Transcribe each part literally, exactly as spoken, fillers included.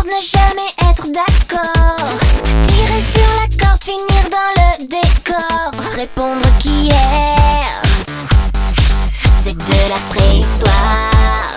ne jamais être d'accord. Tirer sur la corde, finir dans le décor. Répondre qu'hier c'est de la préhistoire.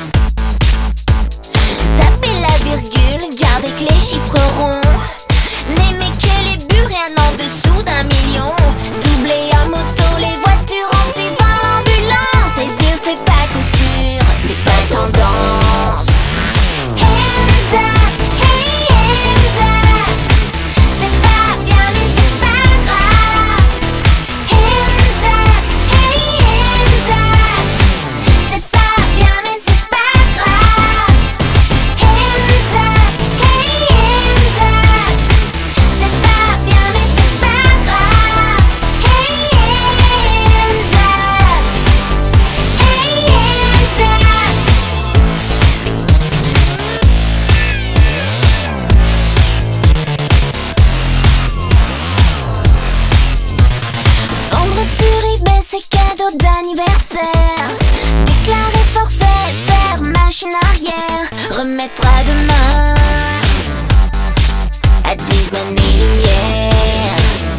Zapper la virgule, garder que les chiffres ronds. N'aimer que les buts, rien en dessous d'un million. Doubler en moto, les voitures en suivant l'ambulance. Et dire c'est pas couture, c'est pas tendance. Hands up, hey hands up. C'est pas bien mais c'est pas grave. Hands up, hey hands up. C'est pas bien mais c'est pas grave. Hands up, hey hands up. C'est pas bien mais c'est pas grave. Hey hands up, hey hands up. Vendre sur eBay ses cadeaux d'anniversaire. Déclarer forfait, faire machine arrière. Remettre à demain, à des années-lumière.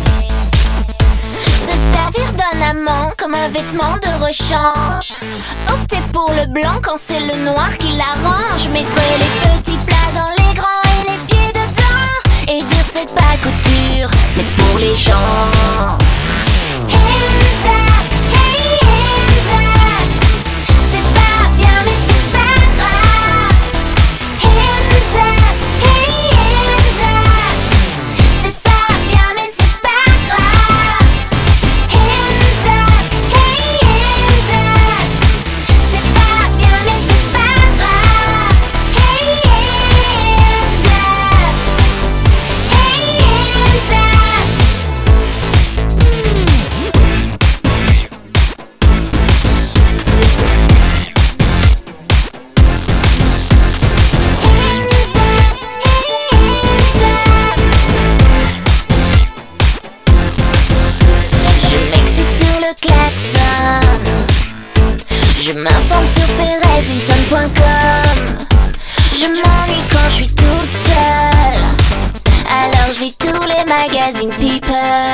Se servir d'un amant comme un vêtement de rechange. Opter pour le blanc quand c'est le noir qui l'arrange. Mettre les petits plats dans les grands et les pieds dedans. Et dire c'est pas couture, c'est pour les gens. Hands up, hey hands up. C'est pas bien mais c'est pas grave. Hands up, hey hands up. C'est pas bien mais c'est pas grave. Hands up, hey hands up. C'est pas bien mais c'est pas grave. Hey hands up, hey hands up. Je m'excite sur le klaxon. Je m'informe sur Perez Hilton point com. Je m'ennuie quand je suis toute seule. Alors je lis tous les magazines People.